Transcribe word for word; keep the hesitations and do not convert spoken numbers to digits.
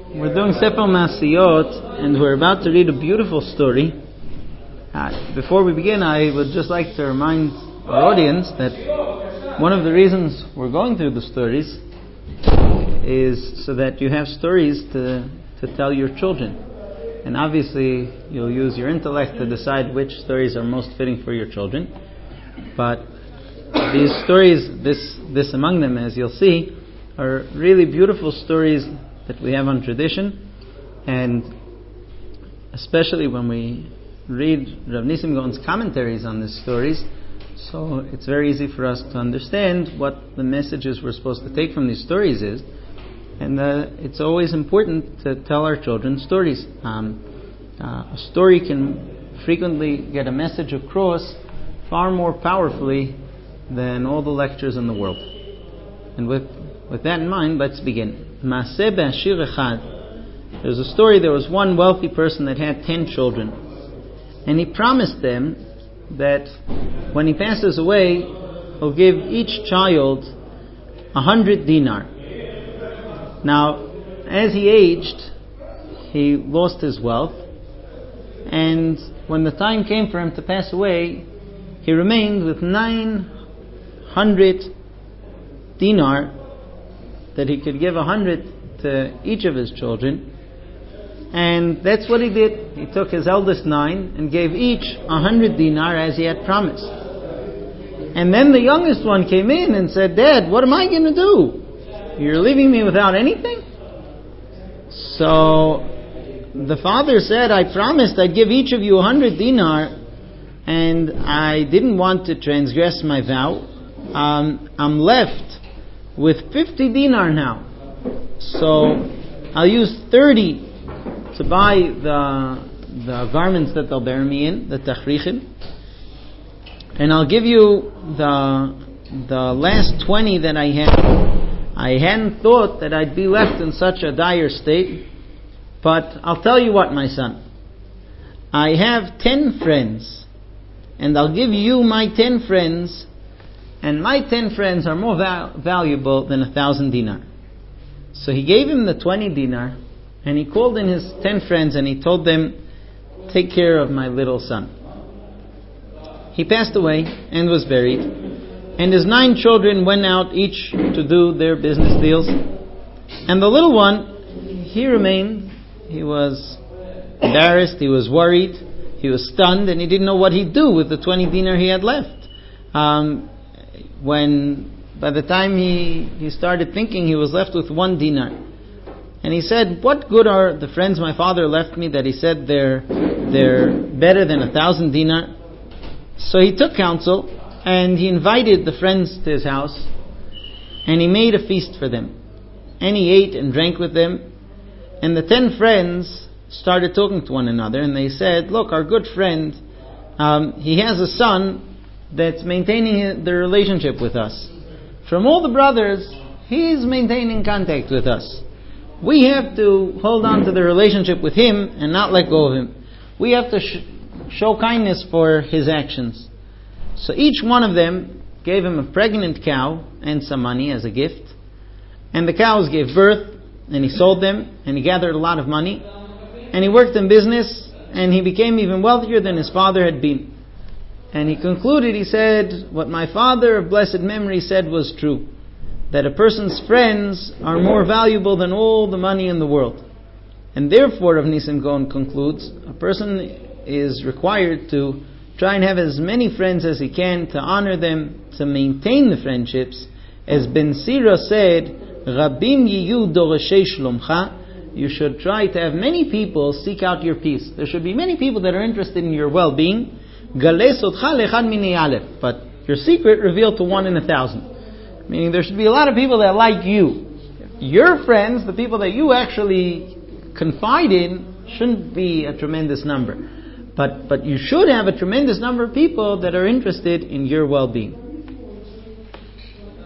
We're doing Sefer Masiyot, and we're about to read a beautiful story. Uh, before we begin, I would just like to remind our audience that one of the reasons we're going through the stories is so that you have stories to, to tell your children. And obviously, you'll use your intellect to decide which stories are most fitting for your children. But these stories, this this among them, as you'll see, are really beautiful stories that we have on tradition, and especially when we read Rav Nissim Gaon's commentaries on these stories, so it's very easy for us to understand what the messages we're supposed to take from these stories is. And uh, it's always important to tell our children stories. Um, uh, a story can frequently get a message across far more powerfully than all the lectures in the world. And with with that in mind, let's begin. Maaseh be'ashir echad. There's a story. There was one wealthy person that had ten children, and he promised them that when he passes away, he'll give each child a hundred dinar. Now, as he aged, he lost his wealth, and when the time came for him to pass away, he remained with nine hundred dinar that he could give a hundred to each of his children. And that's what he did. He took his eldest nine and gave each a hundred dinar as he had promised. And then the youngest one came in and said, "Dad, what am I going to do? You're leaving me without anything?" So the father said, "I promised I'd give each of you a hundred dinar, and I didn't want to transgress my vow. Um, I'm left with fifty dinar now. So I'll use thirty to buy the the garments that they'll bury me in, the tachrichim. And I'll give you the the last twenty that I had. I hadn't thought that I'd be left in such a dire state, but I'll tell you what, my son. I have ten friends, and I'll give you my ten friends, and my ten friends are more val- valuable than a thousand dinar." So he gave him the twenty dinar, and he called in his ten friends, and he told them, "Take care of my little son." He passed away and was buried, and his nine children went out each to do their business deals. And the little one, he remained. He was embarrassed, he was worried, he was stunned, and he didn't know what he'd do with the twenty dinar he had left. Um, when, by the time he, he started thinking, he was left with one dinar. And he said, "What good are the friends my father left me that he said they're, they're better than a thousand dinar?" So he took counsel, and he invited the friends to his house, and he made a feast for them. And he ate and drank with them. And the ten friends started talking to one another, and they said, "Look, our good friend, um, he has a son that's maintaining the relationship with us. From all the brothers, he's maintaining contact with us. We have to hold on to the relationship with him and not let go of him. We have to sh- show kindness for his actions." So each one of them gave him a pregnant cow and some money as a gift. And the cows gave birth, and he sold them, and he gathered a lot of money. And he worked in business, and he became even wealthier than his father had been. And he concluded, he said, what my father of blessed memory said was true, that a person's friends are more valuable than all the money in the world. And therefore, Rav Nissim Gaon concludes, a person is required to try and have as many friends as he can, to honor them, to maintain the friendships. As Ben Sira said, Rabim yiyu doreshei shlomcha, you should try to have many people seek out your peace. There should be many people that are interested in your well-being. Galei sodcha lechad minei alef, but your secret revealed to one in a thousand. Meaning there should be a lot of people that like you. Your friends, the people that you actually confide in, shouldn't be a tremendous number. But but you should have a tremendous number of people that are interested in your well-being.